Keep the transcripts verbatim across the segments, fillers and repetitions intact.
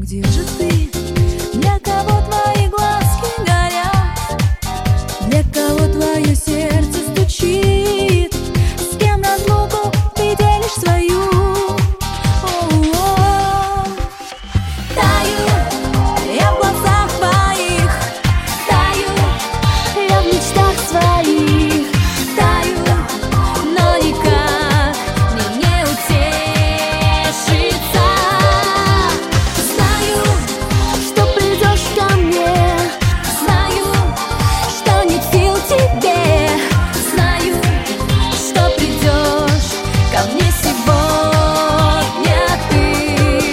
Где же ты? Для кого твои глазки горят? Для кого твое сердце стучит? С кем разлуку ты делишь свою? О-о-о. Таю я в глазах твоих, таю я в мечтах своих, таю, но никак мне не утешиться. Знаю, что придешь ко мне, знаю, что нет сил тебе, знаю, что придешь ко мне сегодня ты.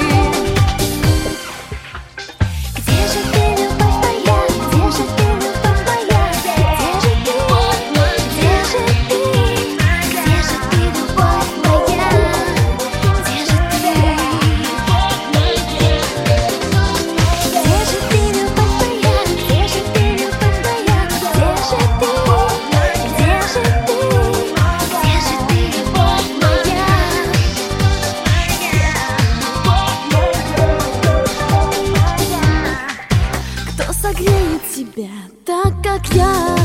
Где же ты, любовь моя? Где же ты, любовь моя? Где же ты? Где же ты? Где же ты, любовь моя? Где же ты? Где же ты, любовь моя? Где же ты, любовь моя? Где же ты? Где же ты? Где же ты, любовь моя? Кто согреет тебя так, как я?